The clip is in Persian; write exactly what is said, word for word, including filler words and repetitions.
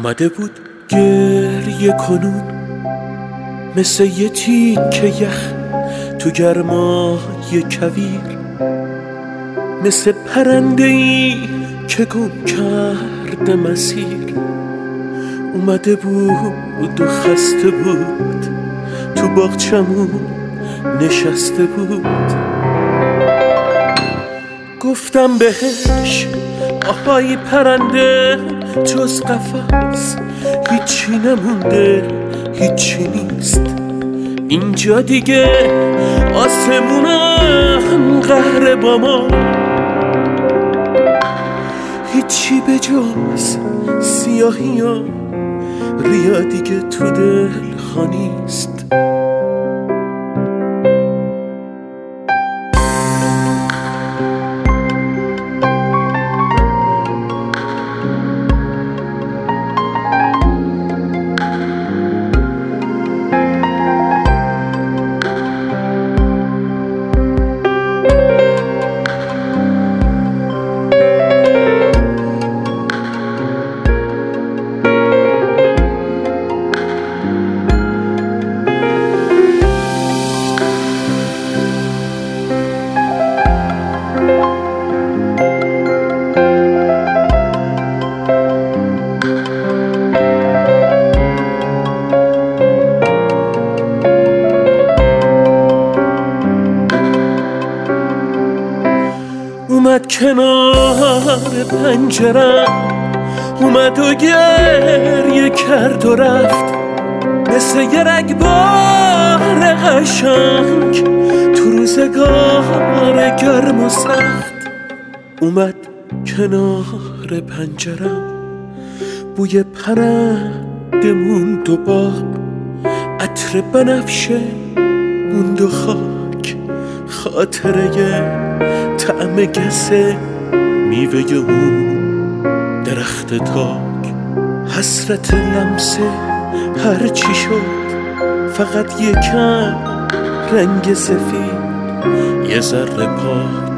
اومده بود گریه کنون مثل یه تیکه یخ تو گرمای کویر، مثل پرنده‌ای که گم کرده مسیر. اومده بود و خسته بود تو باغچمون نشسته بود. گفتم بهش آهای پرنده جز قفس هیچی نمونده، هیچی نیست اینجا دیگه، آسمونم قهر با ما، هیچی به جز سیاهی ها ریا دیگه تو دل خانیست. اومد کنار پنجرم، اومد و گریه کرد و رفت مثل یه رگبار قشنگ تو روزگار گرم و سخت. اومد کنار پنجرم، بوی پرنده موند و باغ، عطر بنفشه موند و خاک، خاطره طعم گسه میوه اون درخت تاک، حسرت لمسه هر چی شد فقط یکم رنگ سفید، یه ذره پاک.